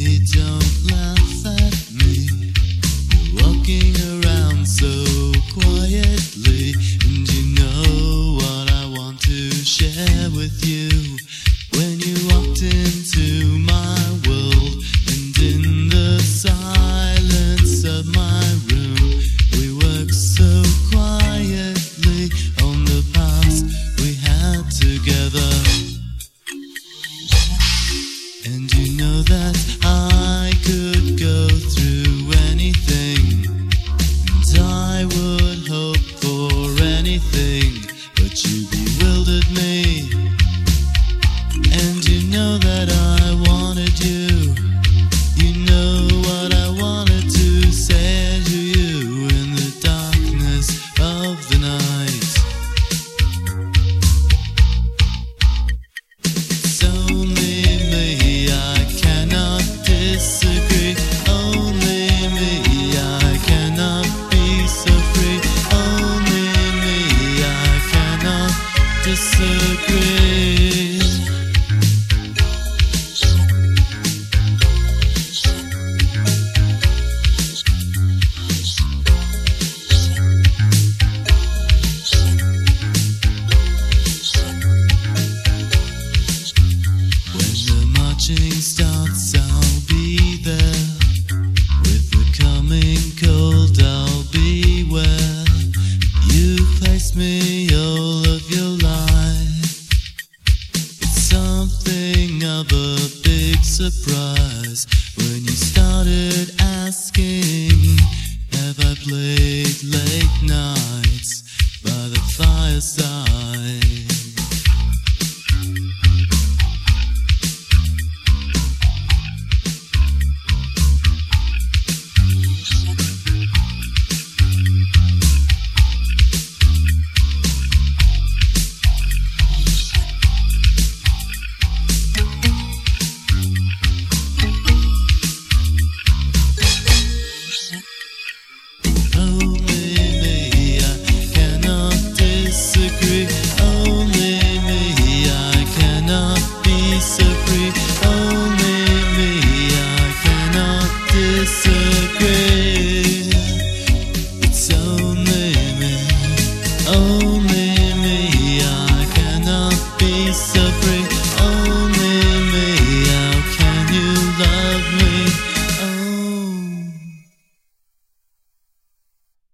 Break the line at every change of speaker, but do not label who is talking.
don't laugh at me. You're walking around so quietly, and you know what I want to share with you. When you walked into my world, and in the silence of my room, we worked so quietly on the past we had together. And you know that I could go through anything, and I would hope for anything, but you bewildered me. And you know that I wanted you. You know what I wanted to say to you in the darkness of the night. It's only me, I cannot disagree. Only me, I cannot be so free. Only me, I cannot disagree. When the marching starts, I'll be there. With the coming cold, I'll be where you placed me all of your life. It's something of a big surprise when you started